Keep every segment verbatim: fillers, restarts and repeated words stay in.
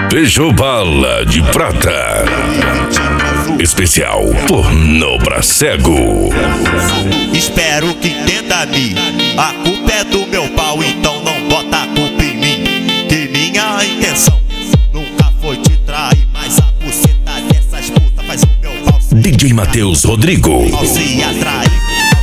Beijo Bala de Prata. Especial Pornô pra Cego. Espero que entenda me. A culpa é do meu pau, então não bota a culpa em mim. Que minha intenção nunca foi te trair, mas a buceta dessas putas faz o meu pau se D J Matheus Rodrigo. pau se atrair.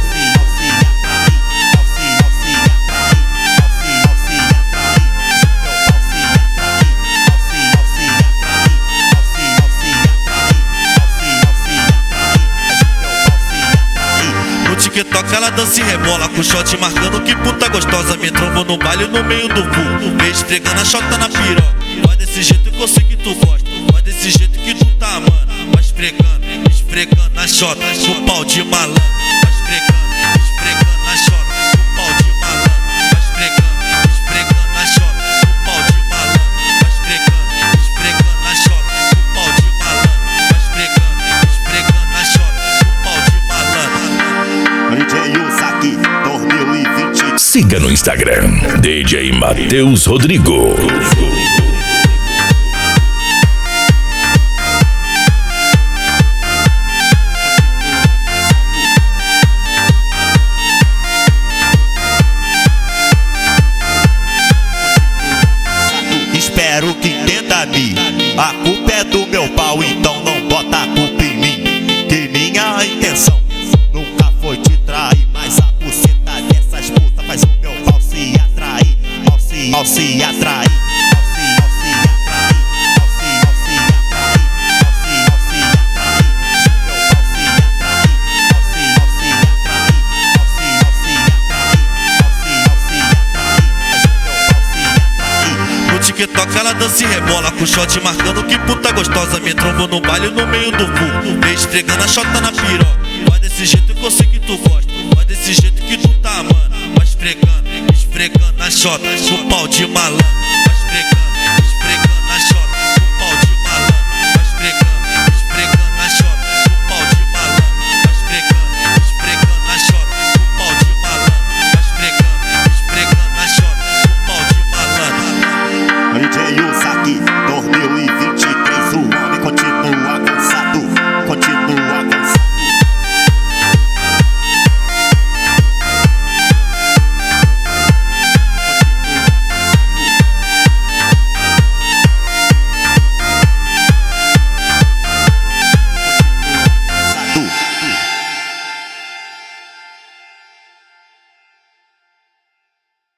TikTok ela dança e rebola com shot marcando que puta gostosa. Me trombou no baile no meio do cu, vem esfregando a chota na piroca. Vai desse jeito que eu sei que tu gosta, vai desse jeito que tu tá amando. Vai esfregando, esfregando a chota com pau de malandro. Vai esfregando, esfregando a chota com pau de malandro. Vai esfregando, esfregando a chota com pau de malandro. Vai esfregando, esfregando a chota com pau de malandro. Vai esfregando, esfregando a chota com pau de malandro. D J Usaki dois mil e vinte. Siga no Instagram D J Matheus Rodrigo. Espero que entenda me. A culpa é do meu pau, então não bota a culpa em mim. Que minha intenção nunca foi te trair, mas a buceta dessas putas faz o meu pau se atrair. Pau se, pau se atrair. Pau se, pau se atrair. Pau se, pau se atrair. Pau se, pau se atrair. Meu pau se atrair. Pau se, pau se atrair. Pau se, pau se atrair. Pau se, pau se atrair. Faz o meu pau se atrair. No TikTok ela dança e rebola com shot marcando que puta gostosa. Me trombou no baile no meio do cu, vem esfregando a chota na piroca. Vai desse jeito que eu sei que tu gosta, vai desse jeito que tu tá amando. Vai esfregando, esfregando a chota com pau de malandro.